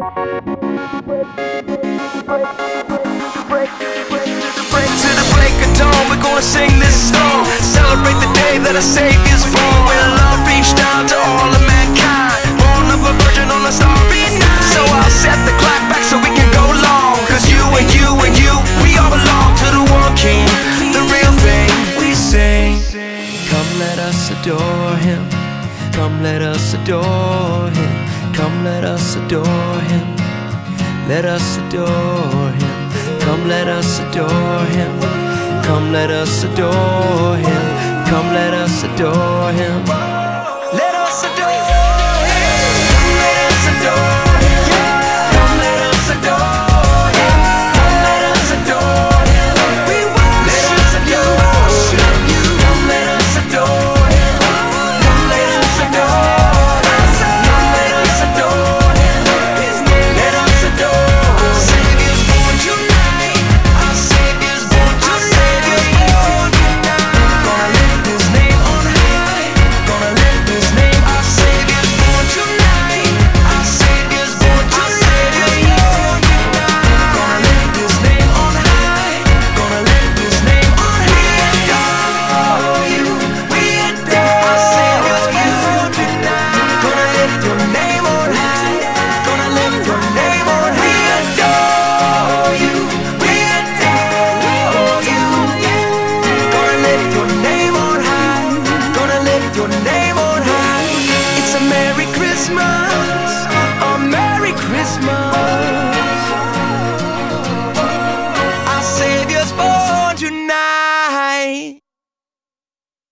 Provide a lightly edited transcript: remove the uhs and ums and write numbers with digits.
To the break of dawn, we're gonna sing this song. Celebrate the day that our Savior's born. When love reached out to all of mankind, born of a virgin on a starry night. So I'll set the clock back so we can go long. Cause you and you and you, we all belong to the one King, the real thing we sing. Come let us adore Him. Come let us adore Him. Come let us adore Him. Let us adore Him. Come let us adore Him. Come let us adore Him. Come let us adore Him. Let us adore Him. Come let us adore Him. Come let us adore Him. Come let us adore Him. We worship you. Come let us adore Him. Come let us adore Him. Come let us adore Him. Let us adore Him. Savior's born tonight. Our Savior's born tonight. Gonna lift His name on high. Gonna lift His name. Our Savior's born tonight. Our Savior's born tonight. Gonna lift His name on high. Gonna lift His name on high. We adore our Savior's born tonight. Gonna lift Your name on high. Gonna lift Your name on high. We adore You. We adore You. Gonna lift Your name on high. Gonna lift Your name on high. It's a Merry Christmas.